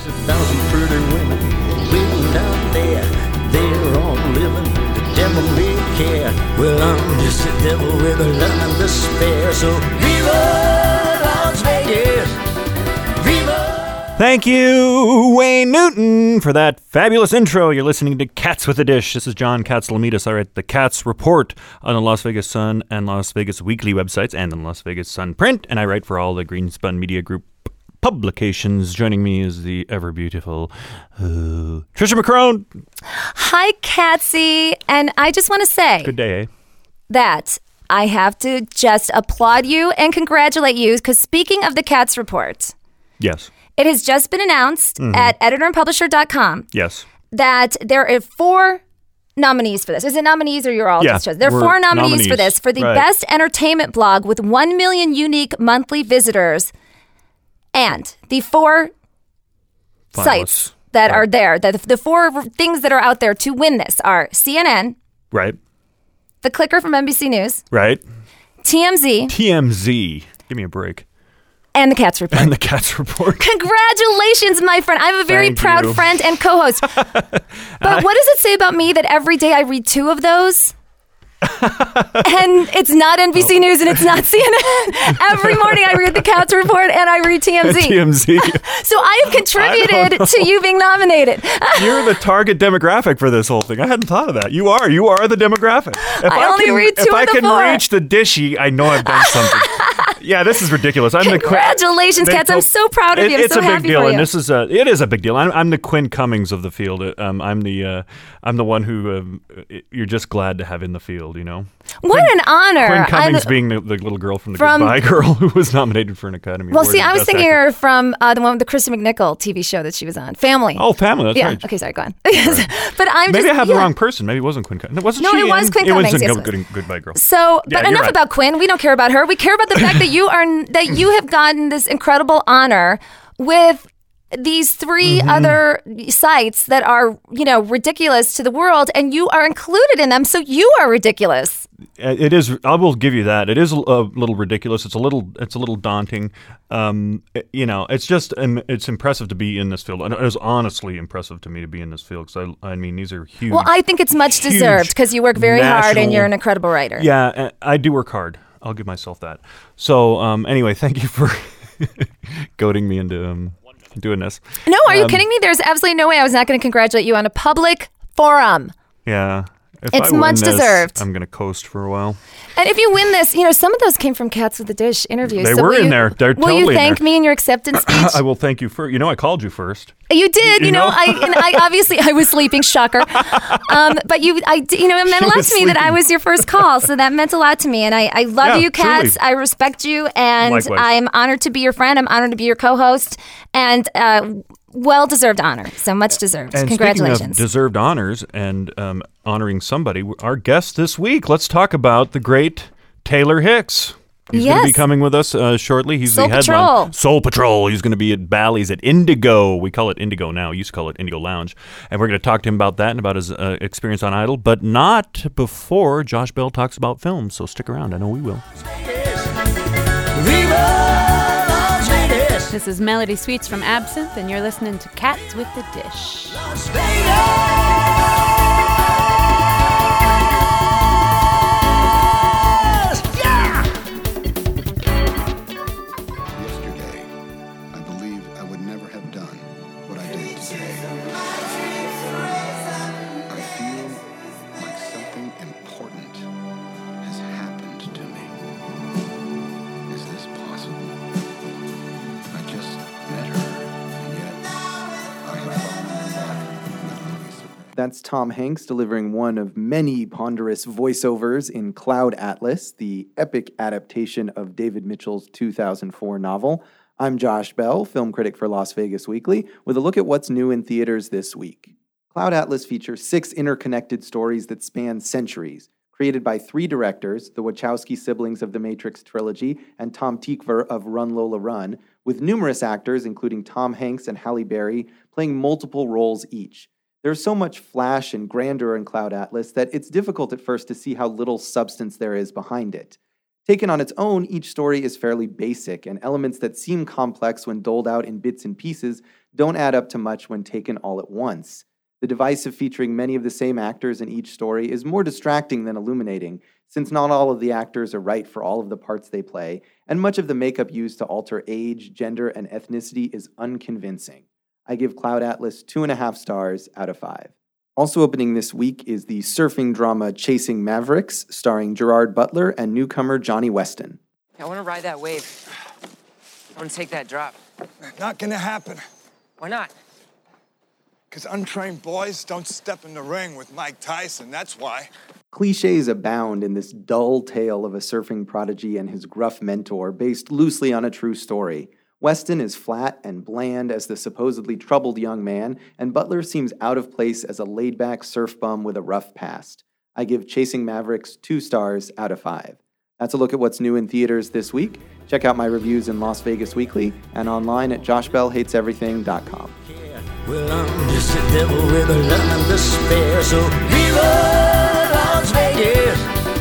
There's 1,000 pretty women waiting down there. They're all living, the devil may care. Well, I'm just a devil with a love and despair. So Viva Las Vegas! Viva! Thank you, Wayne Newton, for that fabulous intro. You're listening to Cats with a Dish. This is John Katzlamidas. I write the Cats Report on the Las Vegas Sun and Las Vegas Weekly websites and the Las Vegas Sun Print, and I write for all the Greenspun Media Group publications. Joining me is the ever beautiful Trisha McCrone. Hi, Catsy. And I just want to say Good day, eh? that I have to just applaud you and congratulate you, because speaking of the Cats Report, Yes. it has just been announced at editorandpublisher.com Yes. that there are 4 nominees for this. Is it nominees or you're all Yeah, just chosen? There are we're 4 nominees for nominees. this, for the Right. best entertainment blog with 1 million unique monthly visitors. And the 4 sites that are there, the 4 things that are out there to win this are CNN, Right. The Clicker from NBC News, Right. TMZ, TMZ. Give me a break. and the Cats Report. And the Cats Report. Congratulations, my friend. I'm a very Thank proud you. friend and co-host. But what does it say about me that every day I read 2 of those? And it's not NBC News and it's not CNN. Every morning I read the Cats Report and I read TMZ. TMZ. So I have contributed to you being nominated. You're the target demographic for this whole thing. I hadn't thought of that. You are the demographic. If I only read 2 If I of the can 4. reach the dishy, I know I've done something. Yeah, this is ridiculous. I'm Congratulations, the Cats. I'm so proud of you. I'm It's so a big happy deal, for you. and this is it is a big deal. I'm the Quinn Cummings of the field. I'm the one who you're just glad to have in the field. You know. What an honor. Quinn Cummings being the little girl from the From- Goodbye Girl who was nominated for an Academy Well, Award. see, as I was Best thinking Actor. her from the one with the Kristen McNichol TV show that she was on, Family. Oh, Family. That's yeah. right. Okay, sorry, go on. But I'm Maybe just, I have the wrong person. Maybe it wasn't Quinn Cummings. Wasn't No, she it was in- Quinn It was Cummings, in yes, it was. Goodbye Girl. So, Yeah, but you're enough right. about Quinn. We don't care about her. We care about the fact that you have gotten this incredible honor with these 3 other sites that are, ridiculous to the world, and you are included in them. So you are ridiculous. It is. I will give you that. It is a little ridiculous. It's a little daunting. It's just it's impressive to be in this field. And it is honestly impressive to me to be in this field because I mean these are huge. Well, I think it's much huge deserved because you work very hard and national- you're an incredible writer. Yeah, I do work hard. I'll give myself that. So anyway, thank you for goading me into doing this. No, are you kidding me? There's absolutely no way I was not going to congratulate you on a public forum. Yeah. If It's I win much this, deserved. I'm going to coast for a while. And if you win this, some of those came from Cats with the Dish interviews. They So were will in you- there. They're will totally you in thank there. me in your acceptance speech? I will thank you for. I called you first. You did, You know? I obviously I was sleeping, shocker. But it meant a lot was to me that I sleeping. was your first call, so that meant a lot to me. And I love Yeah, you, Cats. truly. I respect you, and Likewise. I'm honored to be your friend. I'm honored to be your co-host, and well-deserved honor. So much deserved. And Congratulations. speaking of deserved honors and honoring somebody, our guest this week, let's talk about the great Taylor Hicks. He's going to be Yes. coming with us shortly. He's Soul the headline. Patrol. Soul Patrol. He's going to be at Bally's at Indigo. We call it Indigo now. We used to call it Indigo Lounge. And we're going to talk to him about that and about his experience on Idol, but not before Josh Bell talks about films. So stick around. I know we will. Viva Las Vegas! This is Melody Sweets from Absinthe, and you're listening to Cats with the Dish. Las Vegas! Yeah! Yesterday, I believed I would never have done what I did today. I feel like something important has happened to me. Is this possible? I just met her, and yet I have fallen in love with Louisa. That's Tom Hanks delivering one of many ponderous voiceovers in Cloud Atlas, the epic adaptation of David Mitchell's 2004 novel. I'm Josh Bell, film critic for Las Vegas Weekly, with a look at what's new in theaters this week. Cloud Atlas features 6 interconnected stories that span centuries, created by 3 directors, the Wachowski siblings of the Matrix trilogy and Tom Tykwer of Run Lola Run, with numerous actors, including Tom Hanks and Halle Berry, playing multiple roles each. There's so much flash and grandeur in Cloud Atlas that it's difficult at first to see how little substance there is behind it. Taken on its own, each story is fairly basic, and elements that seem complex when doled out in bits and pieces don't add up to much when taken all at once. The device of featuring many of the same actors in each story is more distracting than illuminating, since not all of the actors are right for all of the parts they play, and much of the makeup used to alter age, gender, and ethnicity is unconvincing. I give Cloud Atlas 2.5 stars out of 5. Also opening this week is the surfing drama Chasing Mavericks, starring Gerard Butler and newcomer Johnny Weston. I want to ride that wave. I want to take that drop. Not gonna happen. Why not? Because untrained boys don't step in the ring with Mike Tyson, that's why. Clichés abound in this dull tale of a surfing prodigy and his gruff mentor, based loosely on a true story. Weston is flat and bland as the supposedly troubled young man, and Butler seems out of place as a laid-back surf bum with a rough past. I give Chasing Mavericks 2 stars out of 5. That's a look at what's new in theaters this week. Check out my reviews in Las Vegas Weekly and online at joshbellhateseverything.com. Well, I'm just a devil with a love and despair. So Viva Las Vegas!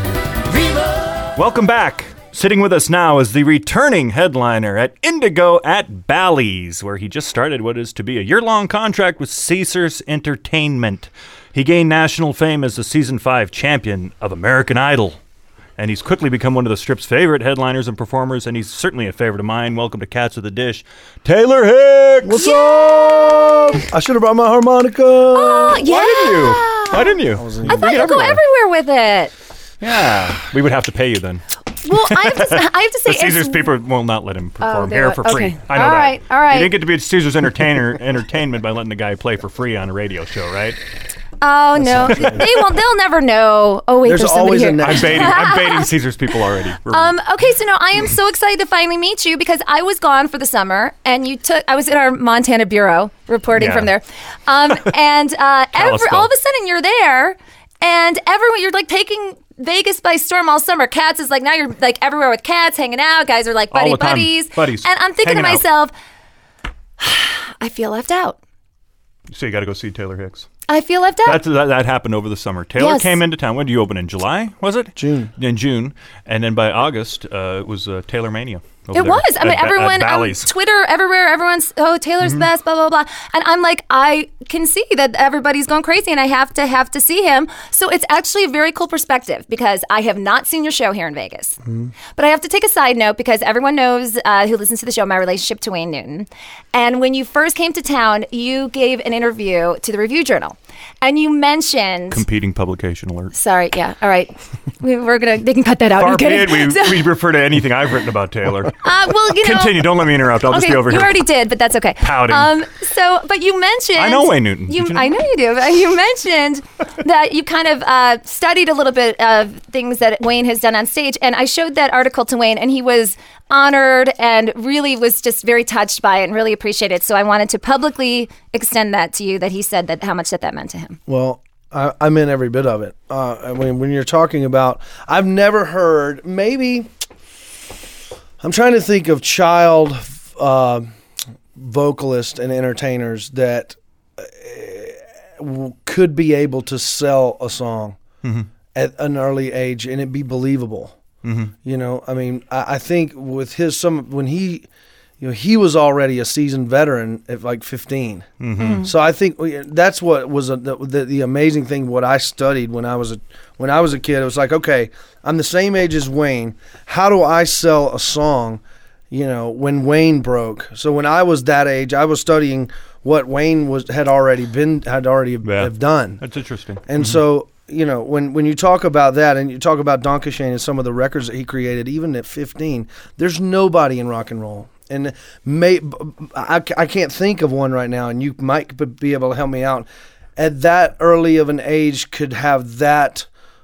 Viva! Welcome back. Sitting with us now is the returning headliner at Indigo at Bally's, where he just started what is to be a year-long contract with Caesars Entertainment. He gained national fame as the Season 5 champion of American Idol. And he's quickly become one of the Strip's favorite headliners and performers, and he's certainly a favorite of mine. Welcome to Cats with a Dish, Taylor Hicks! What's up? I should have brought my harmonica. Oh, yeah. Why didn't you? I thought you'd go everywhere with it. Yeah. We would have to pay you then. Well, I have to say, The Caesars people will not let him perform they here won't. for free. Okay. I know All that. right, all right. You didn't get to be a Caesars entertainment by letting the guy play for free on a radio show, right? Oh, no. They'll never know. Oh, wait, there's somebody always here. a next. I'm baiting Caesars people already. Okay, so now I am so excited to finally meet you because I was gone for the summer and I was in our Montana bureau reporting from there. And all of a sudden you're there and everyone, you're like taking Vegas by storm all summer. Cats is like, now you're like everywhere with Cats, hanging out. Guys are like buddies. Buddies. And I'm thinking to Hanging out. myself, I feel left out. So you got to go see Taylor Hicks. I feel left out. That happened over the summer. Taylor came into town. When did you open? In July, was it? June. In June. And then by August, it was Taylor Mania. It was. I mean, everyone on Twitter, everywhere, everyone's, Taylor's the best, blah, blah, blah. And I'm like, I can see that everybody's going crazy and I have to see him. So it's actually a very cool perspective because I have not seen your show here in Vegas. But I have to take a side note because everyone knows who listens to the show, my relationship to Wayne Newton. And when you first came to town, you gave an interview to the Review Journal. And you mentioned... Competing publication alert. Sorry, yeah, all right. They can cut that out. Far be it, we refer to anything I've written about Taylor. Well, you know, continue. Don't let me interrupt. I'll just be over here. You already did, but that's okay. Pouting. But you mentioned. I know Wayne Newton. I know you do. But you mentioned that you kind of studied a little bit of things that Wayne has done on stage, and I showed that article to Wayne, and he was honored and really was just very touched by it and really appreciated it. So I wanted to publicly extend that to you. That he said that how much that meant to him. Well, I meant every bit of it. I mean, when you're talking about, I've never heard, maybe, I'm trying to think of child vocalists and entertainers that could be able to sell a song at an early age and it be believable. You know, I mean, I think with when he was already a seasoned veteran at like 15. So I think that's what was the amazing thing. What I studied when I was a kid, it was like, okay, I'm the same age as Wayne. How do I sell a song? You know, when Wayne broke. So when I was that age, I was studying what Wayne had already have done. That's interesting. And so, you know, when you talk about that and you talk about Don Kashane and some of the records that he created, even at 15, there's nobody in rock and roll. And I can't think of one right now, and you might be able to help me out. At that early of an age, could have that,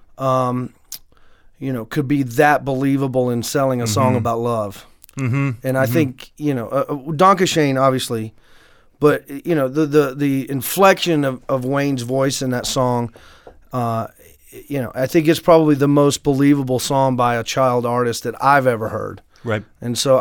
could be that believable in selling a song about love. And I think, Don Kashane, obviously, but, the inflection of Wayne's voice in that song, I think it's probably the most believable song by a child artist that I've ever heard. Right. And so,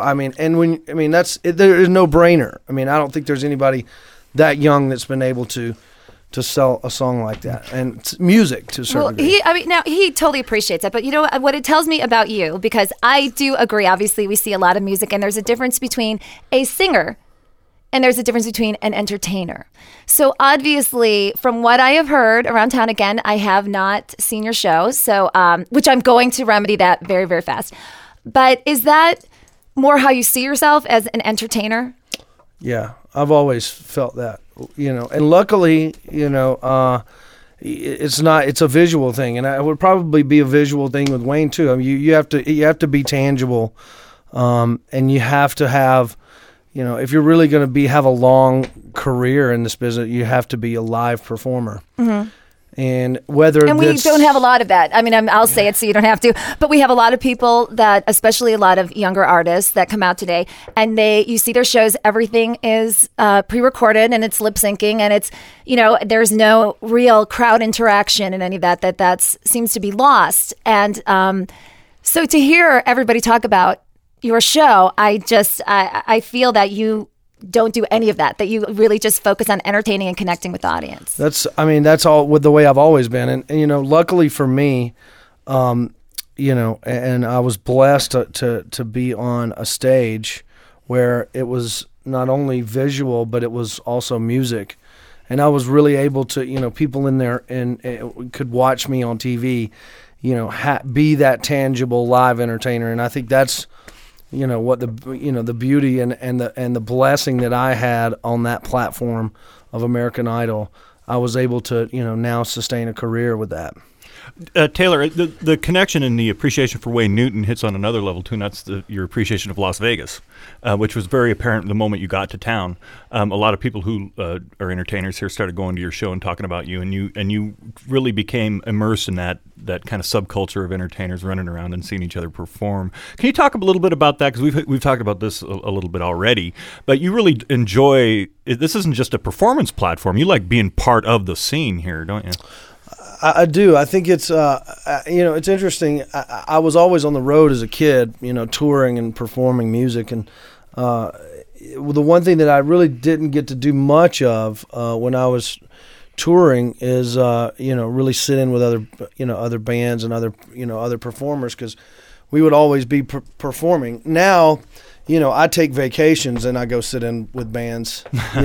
there is no brainer. I mean, I don't think there's anybody that young that's been able to to sell a song like that, and music to a certain degree. He totally appreciates it, but you know what it tells me about you, because I do agree. Obviously, we see a lot of music, and there's a difference between a singer and there's a difference between an entertainer. So obviously, from what I have heard around town, again, I have not seen your show, so which I'm going to remedy that very, very fast. But is that more how you see yourself as an entertainer? Yeah, I've always felt that, and luckily, it's a visual thing, and it would probably be a visual thing with Wayne too. I mean, you have to be tangible, and you have to have, if you're really going to have a long career in this business, you have to be a live performer. Mm-hmm. And we don't have a lot of that. I mean, I'll say it so you don't have to. But we have a lot of people that, especially a lot of younger artists that come out today, and you see their shows. Everything is pre-recorded and it's lip syncing, and it's there's no real crowd interaction and any of that. That seems to be lost. And so to hear everybody talk about your show, I feel that you don't do any of that you really just focus on entertaining and connecting with the audience. That's all with the way I've always been. And luckily for me, and I was blessed to be on a stage where it was not only visual, but it was also music. And I was really able to, people in there and could watch me on TV, be that tangible live entertainer. And I think that's, what the beauty and the blessing that I had on that platform of American Idol. I was able to now sustain a career with that. Taylor, the connection and the appreciation for Wayne Newton hits on another level too, and that's your appreciation of Las Vegas, which was very apparent the moment you got to town. A lot of people who are entertainers here started going to your show and talking about you, and you really became immersed in that kind of subculture of entertainers running around and seeing each other perform. Can you talk a little bit about that? Because we've talked about this a little bit already, but you really enjoy. This isn't just a performance platform. You like being part of the scene here, don't you? I do. I think it's, it's interesting. I was always on the road as a kid, touring and performing music. And the one thing that I really didn't get to do much of when I was touring is, really sit in with other bands and other performers, because we would always be performing. Now, I take vacations and I go sit in with bands,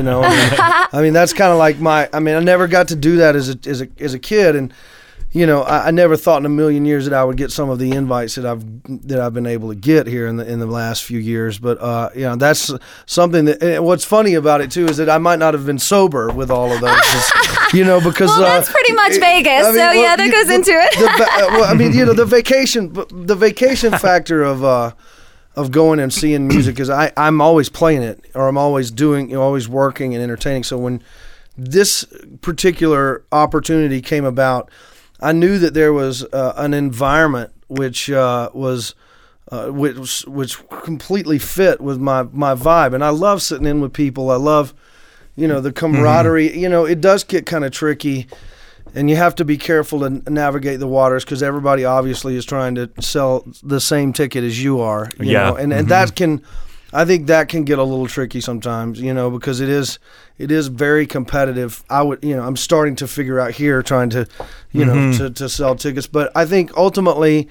that's kind of like I never got to do that as a kid. And, I never thought in a million years that I would get some of the invites that I've been able to get here in the last few years. But, that's something that, what's funny about it too, is that I might not have been sober with all of those, because. Well, that's pretty much Vegas. That goes into it. The vacation factor of going and seeing music, because I'm always playing it, or I'm always doing, always working and entertaining. So when this particular opportunity came about, I knew that there was an environment which completely fit with my vibe, and I love sitting in with people. I love, the camaraderie. Mm-hmm. It does get kind of tricky. And you have to be careful to navigate the waters, because everybody obviously is trying to sell the same ticket as you are. You know? And mm-hmm. I think that can get a little tricky sometimes, because it is very competitive. I'm starting to figure out here, trying to, mm-hmm. to sell tickets. But I think ultimately,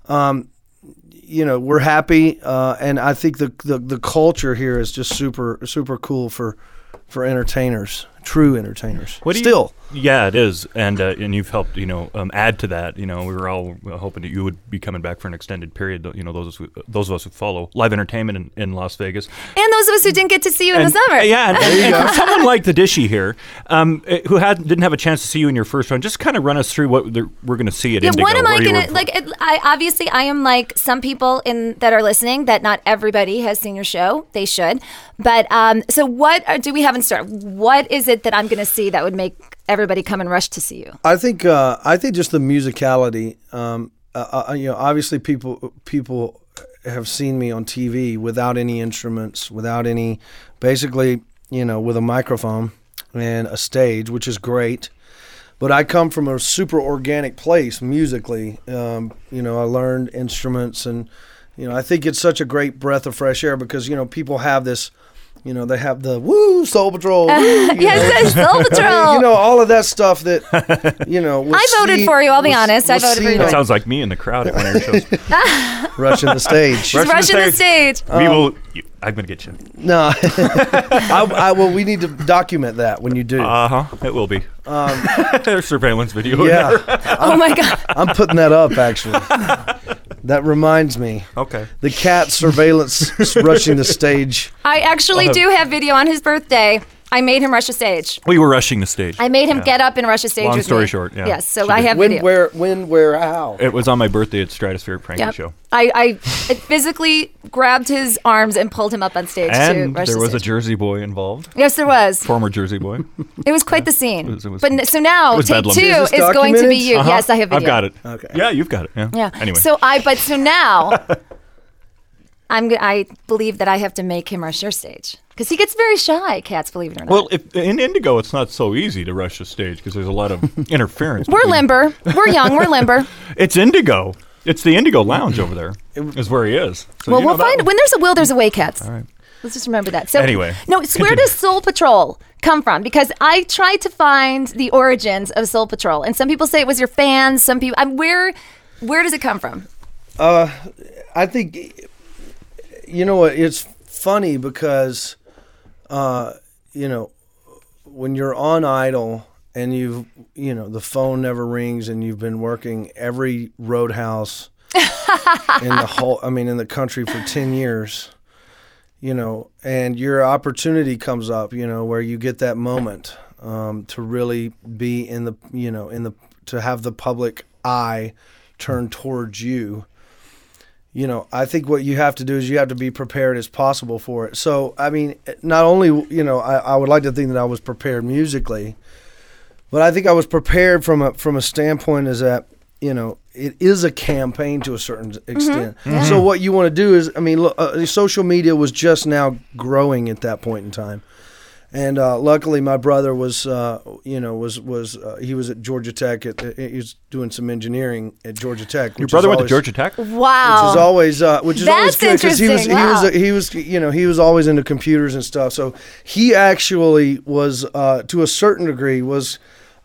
we're happy, and I think the culture here is just super, super cool for entertainers. True entertainers. Yeah, it is, and you've helped add to that. We were all hoping that you would be coming back for an extended period. Those of us who follow live entertainment in Las Vegas, and those of us who didn't get to see you in the summer. Yeah, and for someone like the Dishy here, who didn't have a chance to see you in your first run, just kind of run us through what we're going to see at Indigo. What am I going to I am like some people that are listening, that not everybody has seen your show. They should, but so what do we have in store? What is it that I'm going to see that would make everybody come and rush to see you? I think just the musicality. Obviously people have seen me on TV without any instruments, without any, basically, with a microphone and a stage, which is great. But I come from a super organic place musically. I learned instruments, and I think it's such a great breath of fresh air, because people have this You know, they have the woo Soul Patrol. Woo, Yes, Soul Patrol. You know, all of that stuff that, you know. I voted for you, I'll be honest. I voted for you. That sounds like me in the crowd at one of your shows. Rushing the stage. He's rushing the stage. We will. I'm going to get you. No. Well, we need to document that when you do. It will be. There's surveillance video. Yeah. Oh, my God. I'm putting that up, actually. That reminds me. Okay. The cat surveillance rushing the stage. I actually do have video on his birthday. I made him rush the stage. We were rushing the stage. I made him get up and rush the stage Long with story me. short, yeah. Yes, so She I did. have When, video. where, how? It was on my birthday at Stratosphere Pranking Yep. Show. I physically grabbed his arms and pulled him up on stage to And rush there the was a stage. Jersey boy involved. Yes, there was. Former Jersey boy. It was quite the scene. It was- So now it was take bedlam. 2 Is this is going to be documented? you. Yes, I have video. I've got it. Okay. Yeah, you've got it. Yeah. Yeah. Anyway. So now I believe that I have to make him rush your stage because he gets very shy. Cats, believe it or not. Well, in Indigo, it's not so easy to rush the stage because there's a lot of interference. We're limber. We're young. We're limber. It's Indigo. It's the Indigo Lounge over there. Is where he is. So Well, you know we'll that find one. when there's a will, there's a way, Cats. All right. Let's just remember that. So Anyway, no. So where continue. does Soul Patrol come from? Because I tried to find the origins of Soul Patrol, and some people say it was your fans. Some people, where does it come from? I think, you know what, it's funny because, you know, when you're on Idol and you know, the phone never rings and you've been working every roadhouse in the country for 10 years, you know, and your opportunity comes up, you know, where you get that moment to really be to have the public eye turn towards you. You know, I think what you have to do is you have to be prepared as possible for it. So, I mean, not only, you know, I would like to think that I was prepared musically, but I think I was prepared from a standpoint is that, you know, it is a campaign to a certain extent. Mm-hmm. So what you want to do is, I mean, look, social media was just now growing at that point in time. And luckily, my brother was, he was at Georgia Tech. He was doing some engineering at Georgia Tech. Your brother went to Georgia Tech? Wow. Which is always That's good because interesting. Wow. he was always into computers and stuff. So he actually was, to a certain degree, was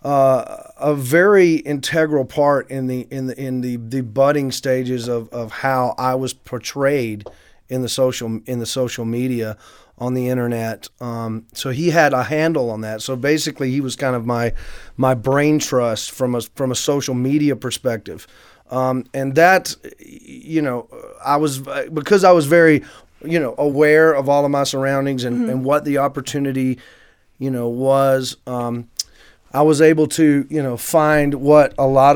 a very integral part in the budding stages of how I was portrayed in the social media on the internet. So he had a handle on that. So basically he was kind of my brain trust from a social media perspective. And that, you know, because I was very, you know, aware of all of my surroundings and what the opportunity, you know, was, I was able to, you know, find what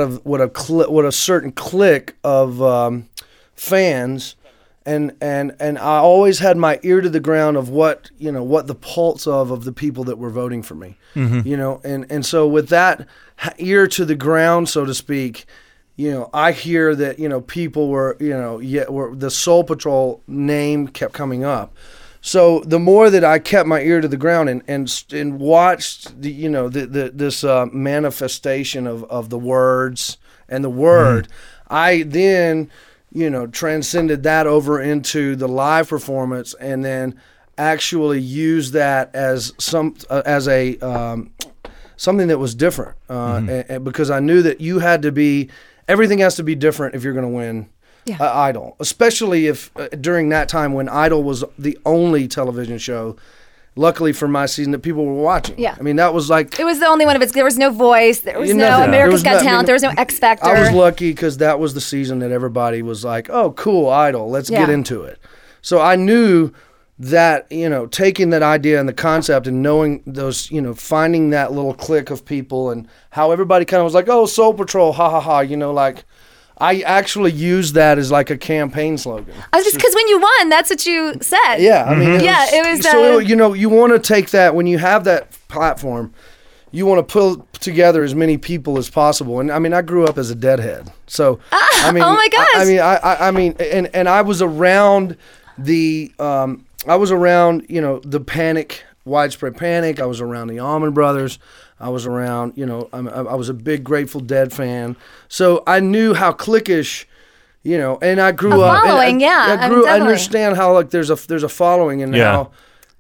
a certain clique of fans. And I always had my ear to the ground of what the pulse of the people that were voting for me, you know, and so with that ear to the ground, so to speak, you know, I hear that, you know, people were, you know, the Soul Patrol name kept coming up. So the more that I kept my ear to the ground and watched the, you know, this manifestation of the words and the word, I then, you know, transcended that over into the live performance and then actually used that as something that was different. And because I knew that everything has to be different if you're going to win Idol, especially if during that time when Idol was the only television show, luckily for my season, that people were watching. Yeah. I mean, that was like... It was the only one of its... There was no Voice. There was no nothing. America's Got Talent. There was no X Factor. I was lucky because that was the season that everybody was like, oh, cool, Idol, let's get into it. So I knew that, you know, taking that idea and the concept and knowing those, you know, finding that little clique of people and how everybody kind of was like, oh, Soul Patrol, ha, ha, ha, you know, like... I actually used that as like a campaign slogan. Because when you won, that's what you said. Yeah, I mean, it was. So you know, you want to take that when you have that platform, you want to pull together as many people as possible. And I mean, I grew up as a deadhead, so I mean, oh my gosh. I mean, and I was around the, you know, the panic, widespread panic. I was around the Allman Brothers. I was around, you know, I was a big Grateful Dead fan. So I knew how cliquish, you know, and I grew up. Following, I understand how like there's a following and how,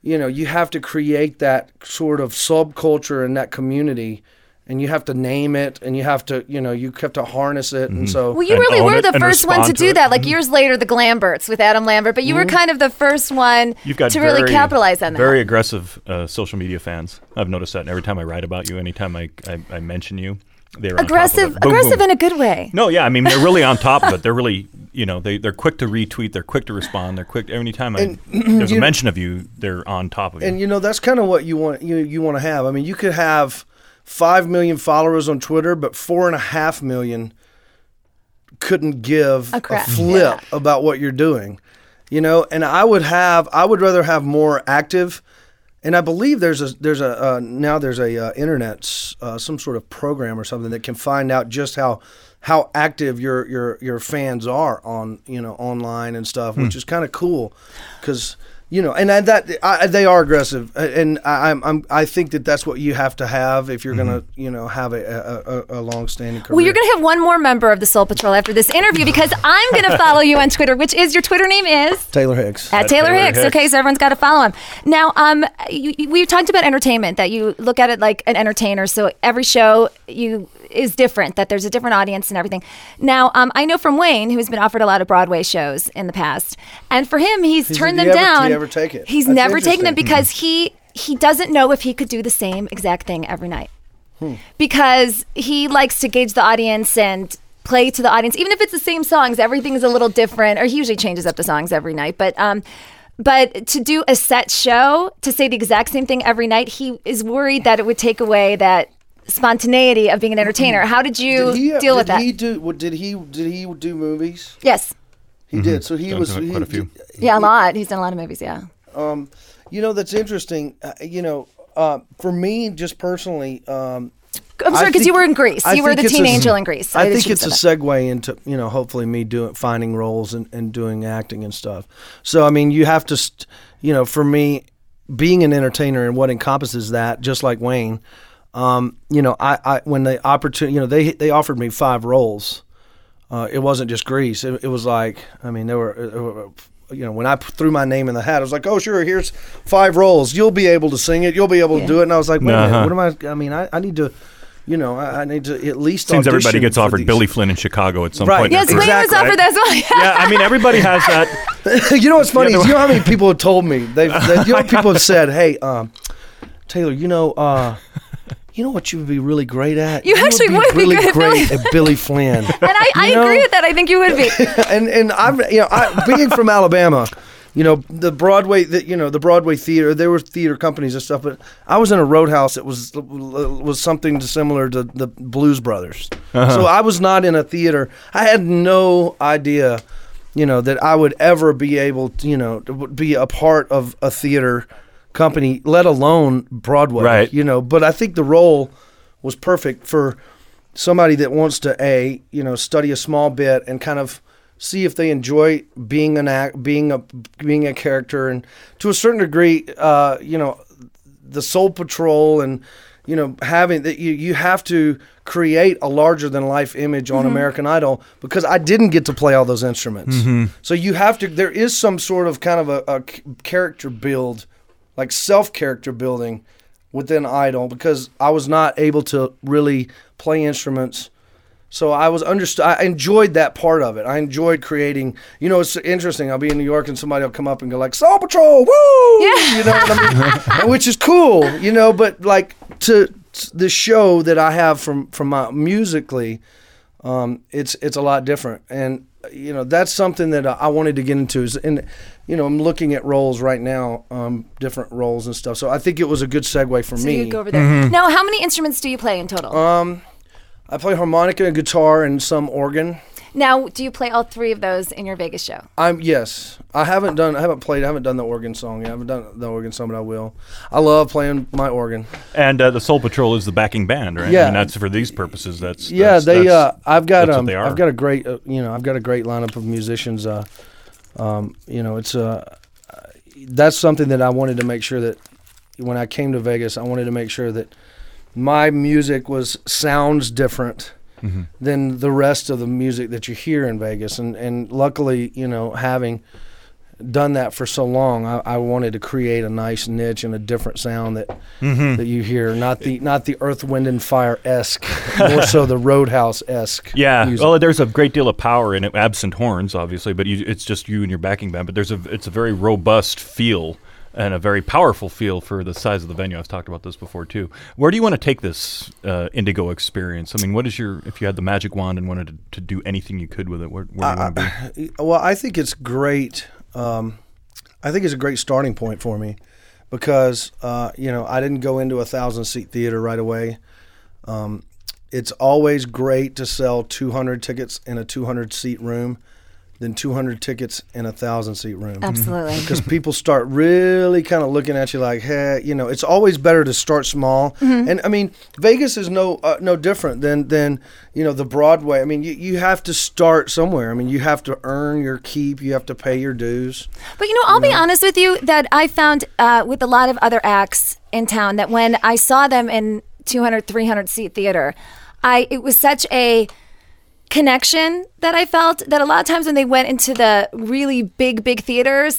you have to create that sort of subculture and that community. And you have to name it, and you have to, you have to harness it, and so. Well, you really were the first one to do it. that. Like years later, the Glamberts with Adam Lambert, but you were kind of the first one to really capitalize on that. Very aggressive social media fans. I've noticed that. And every time I write about you, anytime I mention you, they're aggressive, on top of it. Boom, aggressive boom. in a good way. No, yeah, I mean they're really on top of it. They're really, they're quick to retweet. They're quick to respond. They're quick. Anytime there's a mention of you, they're on top of it. And that's kind of what you want. You want to have. I mean, you could have 5 million followers on Twitter, but 4.5 million couldn't give a flip about what you're doing, And I would rather have more active. And I believe there's a internet some sort of program or something that can find out just how active your fans are on online and stuff, which is kind of cool, because. They are aggressive, and I think that's what you have to have if you're gonna, have a long-standing career. Well, you're gonna have one more member of the Soul Patrol after this interview, because I'm gonna follow you on Twitter, which is, your Twitter name is Taylor Hicks. At Taylor Hicks. Okay, so everyone's got to follow him. Now, we talked about entertainment, that you look at it like an entertainer. So every show is different, that there's a different audience and everything. Now, I know from Wayne, who's been offered a lot of Broadway shows in the past, and for him, he's turned them down. Take it. He's never taken it because he doesn't know if he could do the same exact thing every night, because he likes to gauge the audience and play to the audience, even if it's the same songs. Everything's a little different, or he usually changes up the songs every night. But to do a set show, to say the exact same thing every night, he is worried that it would take away that spontaneity of being an entertainer. How did you deal with that? Did he do movies? Yes. He did. So he was quite a few. Yeah, a lot. He's done a lot of movies. Yeah. That's interesting. For me, just personally, I'm sorry, because you were in Grease. You were the teen angel in Grease. I think it's a segue into hopefully me finding roles and doing acting and stuff. So I mean, you have to, for me, being an entertainer and what encompasses that, just like Wayne, I when the opportunity, they offered me 5 roles. It wasn't just Grease. It was like, I mean, there were when I threw my name in the hat, I was like, oh, sure, here's 5 roles. You'll be able to sing it. You'll be able to do it. And I was like, wait a minute, what am I need to, I need to at least Seems everybody gets offered Billy Flynn in Chicago at some point. Yes, Wayne was offered as well. Yeah, I mean, everybody has that. You know what's funny? You know how many people have told me? People have said, hey, Taylor, you know what you would be really great at? You actually would be really good great at Billy Flynn. And I agree with that. I think you would be. and I being from Alabama, the Broadway, the Broadway theater. There were theater companies and stuff, but I was in a roadhouse that was something similar to the Blues Brothers. So I was not in a theater. I had no idea, that I would ever be able to, to be a part of a theater company, let alone Broadway. Right. But I think the role was perfect for somebody that wants to study a small bit and kind of see if they enjoy being being a character, and to a certain degree, the Soul Patrol, and having that you have to create a larger than life image on American Idol, because I didn't get to play all those instruments. So you have to. There is some sort of kind of a character build, like self-character building within Idol, because I was not able to really play instruments. So I enjoyed that part of it. I enjoyed creating, it's interesting. I'll be in New York and somebody will come up and go like, Soul Patrol, woo! Yeah. You know what I mean? Which is cool, but like to the show that I have from my musically, it's a lot different. And, that's something that I wanted to get into. And, I'm looking at roles right now, different roles and stuff. So I think it was a good segue for me. So you go over there. Now, how many instruments do you play in total? I play harmonica, guitar, and some organ. Now, do you play all 3 of those in your Vegas show? Yes. I haven't done the organ song yet. I haven't done the organ song, but I will. I love playing my organ. And the Soul Patrol is the backing band, right? Yeah. I mean, that's for these purposes. I've got a great lineup of musicians. That's something that I wanted to make sure that when I came to Vegas, I wanted to make sure that my music sounds different than the rest of the music that you hear in Vegas, and luckily, having done that for so long, I wanted to create a nice niche and a different sound that you hear, not the Earth, Wind and Fire-esque, more so the Roadhouse-esque. Yeah, music. well, there's a great deal of power in it, absent horns, obviously, but it's just you and your backing band. But it's a very robust feel and a very powerful feel for the size of the venue. I've talked about this before too. Where do you want to take this Indigo experience? I mean, what is if you had the magic wand and wanted to do anything you could with it, where do you want to be? Well, I think it's great. I think it's a great starting point for me because, I didn't go into a 1,000-seat theater right away. It's always great to sell 200 tickets in a 200-seat room than 200 tickets in a 1,000-seat room. Absolutely. Because people start really kind of looking at you like, hey, it's always better to start small. And I mean, Vegas is no different than the Broadway. I mean, you have to start somewhere. I mean, you have to earn your keep. You have to pay your dues. But I'll be honest with you that I found with a lot of other acts in town that when I saw them in 200, 300-seat theater, it was such a connection that I felt that a lot of times when they went into the really big theaters,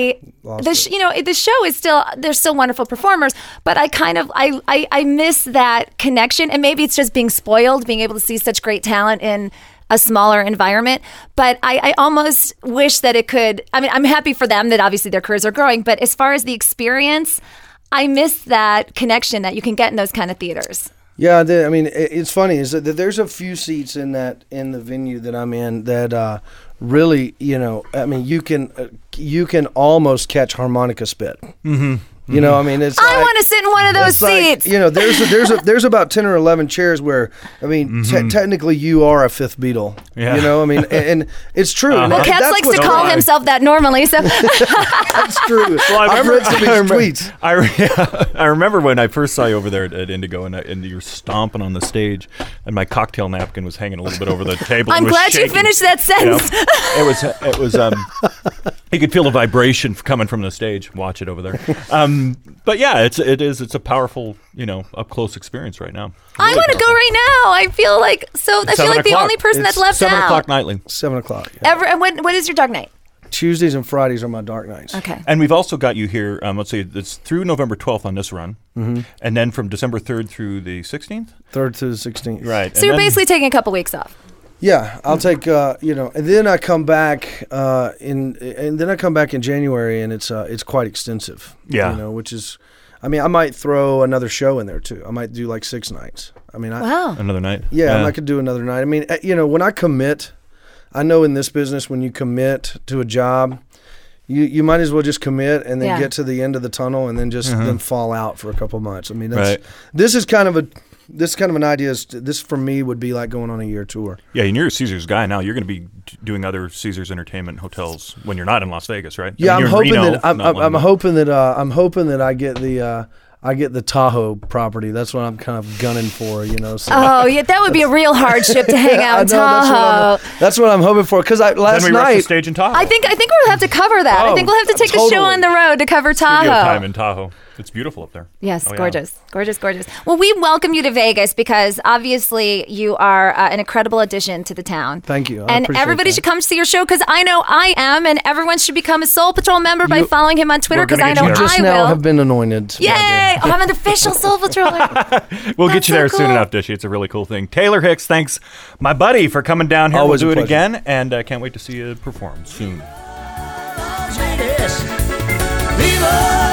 the show is they're still wonderful performers, but I miss that connection, and maybe it's just being spoiled, being able to see such great talent in a smaller environment. But I almost wish that it could. I mean, I'm happy for them that obviously their careers are growing, but as far as the experience, I miss that connection that you can get in those kind of theaters. Yeah, it's funny is that there's a few seats in the venue that I'm in that really, you can almost catch harmonica spit. Mm-hmm. I want to sit in one of those seats. There's about 10 or 11 chairs where, technically you are a fifth Beatle. Yeah. And it's true. Well, Katz likes to call himself that normally, so. That's true. Well, I've read some of his tweets. I remember when I first saw you over there at Indigo and you were stomping on the stage and my cocktail napkin was hanging a little bit over the table. I'm glad you finished that sentence. It was you could feel the vibration coming from the stage. Watch it over there. But yeah, it's a powerful, up close experience right now. I want to go right now. I feel like the only person that's left 7 out. 7 o'clock nightly. 7 o'clock. Yeah. When is your dark night? Tuesdays and Fridays are my dark nights. Okay. And we've also got you here, let's see, it's through November 12th on this run, and then from December 3rd through the 16th? 3rd through the 16th. Right. So you're basically taking a couple weeks off. Yeah, I'll take and then I come back in January, and it's quite extensive. Yeah, which is, I might throw another show in there too. I might do like 6 nights. Wow, another night. Yeah, I could do another night. When I commit, I know in this business when you commit to a job, you might as well just commit and then get to the end of the tunnel and then just then fall out for a couple months. This is kind of an idea. This for me would be like going on a year tour. Yeah, and you're a Caesars guy now. You're going to be doing other Caesars Entertainment hotels when you're not in Las Vegas, right? Yeah, I'm hoping that I get the Tahoe property. That's what I'm kind of gunning for, So. Oh, yeah, that would be a real hardship to hang out in Tahoe. That's what I'm hoping for. Because last then we night, rush the stage in Tahoe. I think we'll have to cover that. I think we'll have to take the show on the road to cover Tahoe. Studio time in Tahoe. It's beautiful up there. Yes, gorgeous. Well, we welcome you to Vegas because obviously you are an incredible addition to the town. Thank you. And everybody should come see your show because I know I am, and everyone should become a Soul Patrol member by following him on Twitter because I know I will. You just now have been anointed. Yay! I'm an official Soul Patroller. We'll get you there soon enough, Dishy. It's a really cool thing. Taylor Hicks, thanks, my buddy, for coming down here. Always we'll do a it again, and I can't wait to see you perform soon. Viva!